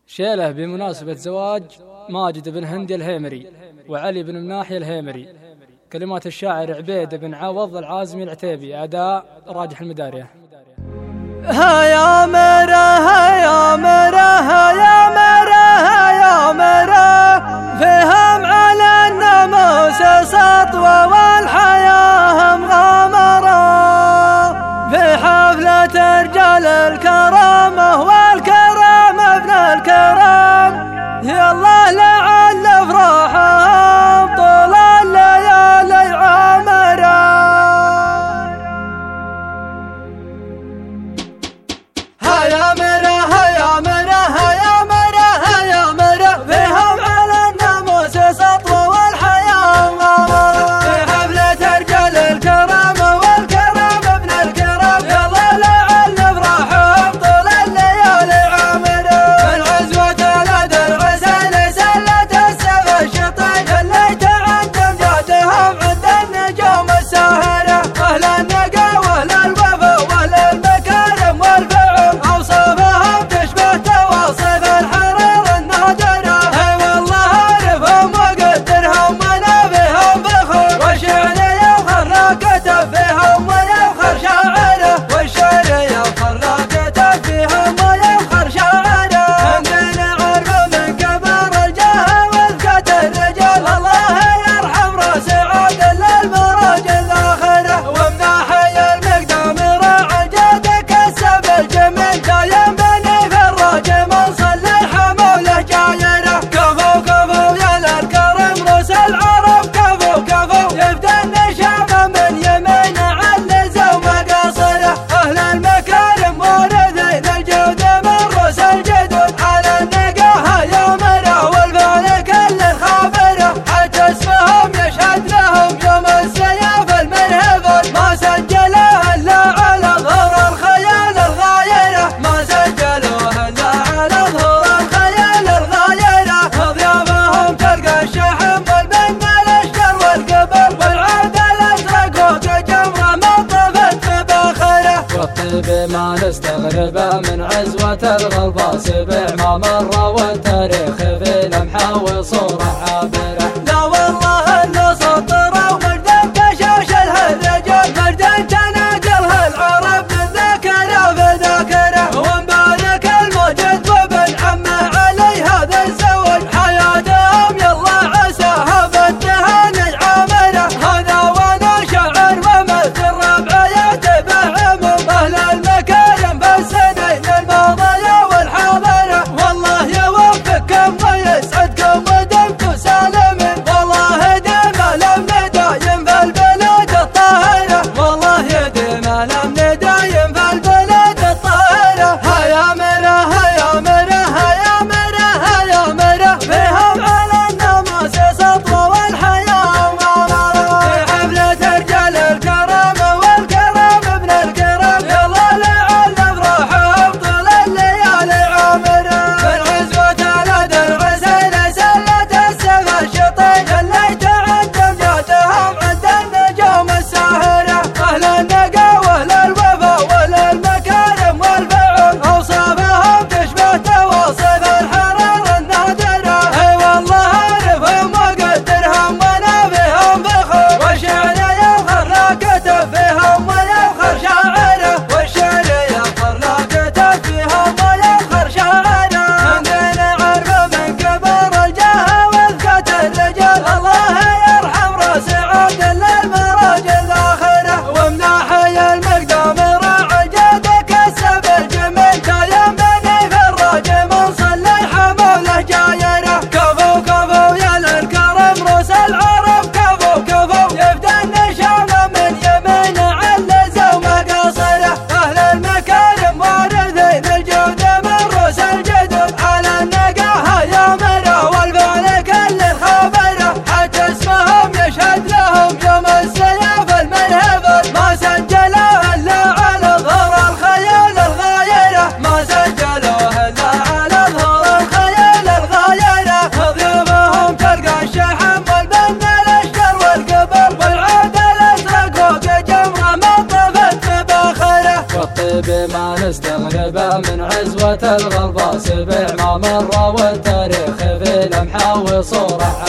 شيله بمناسبة زواج ماجد بن هندي الهيمري وعلي بن مناحي الهيمري. كلمات الشاعر عبيد بن عوض العازمي العتيبي. أداء راجح المدارية. يا مرة يا مرة يا مرة يا مرة فهم على الناموس سطوة والحياة مغامرة في حفلة رجال الكرامة والكرام ابن الكرام. يا الله لعل افراحهم طول الليالي عامرة. يا مرة يا مرة يا مرة يا مرة فيهم على الناموس سطوة والحياة مغامرة في حفلة رجال الكرامة والكرام ابن الكرام. يا الله لعل افراحهم طول الليالي عامرة. من عزوة الأد الغسل سلة السبع الشطين خليت عند امجادهم عند النجوم الساهرة. أهل النقا وأهل الوفا وأهل المكارم والفعل أوصافهم تشبه تواصف الحرير النادرة. اي والله عارفهم وقدرهم وانا بهم فخور. والشعر يفخر كتب فيهم ويفخر شاعره. والشعر يفخر كتب فيهم ويفخر شاعره. عندنا عرف من كبار الجاه وذكة الرجال. الله يرحم راس عادل للمراج الآخرة. ومناحي المقدام راعى جدك السب الجميل دايم بني فراج منصلي حموله جايره. كفو كفو يا للكرم روس العرب كفو كفو يفدى النشامة من يمين علزة ومقاصره. أهل المكارم موردين الجود من روس الجدود على النقاها يا مرة والفعل كل الخابرة. حتى اسمهم يشهد لهم يوم السياف المنهفر. ما سجلوه إلا على ظهور الخيال الغايرة. ما سجلوه إلا على ظهور الخيال الغايرة. ضيافهم تلقى الشحم والبن الأشجر والقبر والعود الأزرق فوق جمرة ما طفت بباخرة. والطيب ما نستغربه من عزوة الغلبة سبع ما مر والتاريخ في لمحة وصورة عابرة. لا والله إلا سطرة ومجد كشاش الرجال. مجد تناقلها العرب من ذاكرة في ذاكرة. ومبارك الموجد وابن عمه علي هذا الزواج. حياتهم يلا عساها بالتهاني عامرة. هذا وانا شاعر ومثل ربع يتبع عموم اهل المكارم في السنين الماضية والحاضرة. والله يوفقكم ويسعدكم ودمتم سالمين. من عزوة الغربة سبع ما مر، والتاريخ في لمحة وصورة